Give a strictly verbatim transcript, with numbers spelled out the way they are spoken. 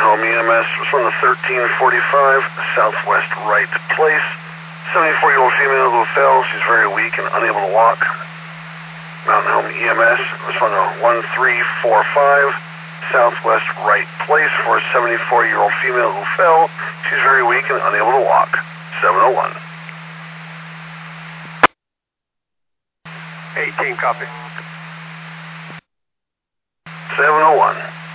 Home E M S was on the thirteen forty-five Southwest Wright Place. seventy-four-year-old female who fell. She's very weak and unable to walk. Mountain Home E M S was on the one three four five Southwest Wright Place for a seventy-four-year-old female who fell. She's very weak and unable to walk. seven oh one. eighteen, copy. seven oh one.